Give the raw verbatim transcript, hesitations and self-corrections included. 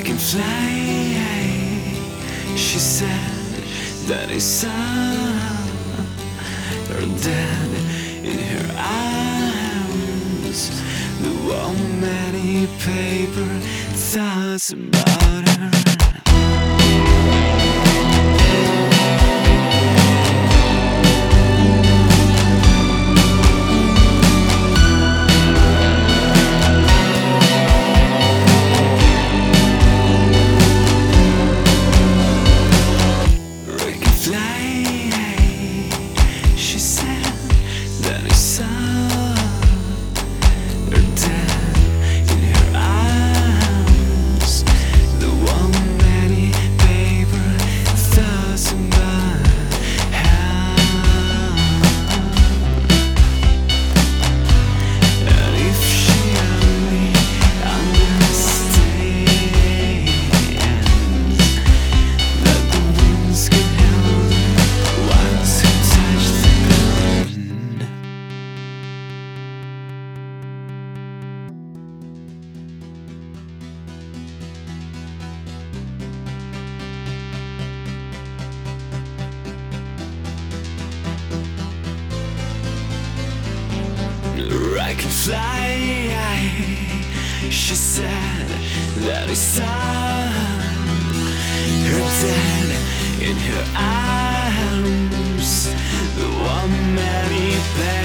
can fly, she said that I saw her dead in her arms. The warm many paper thoughts about her. She said that I saw her dead in her arms. The warm many paper thoughts about her. And if she only understands that the winds can hold once who touch the ground. I can fly, she said that I saw her dead in her arms. The warm many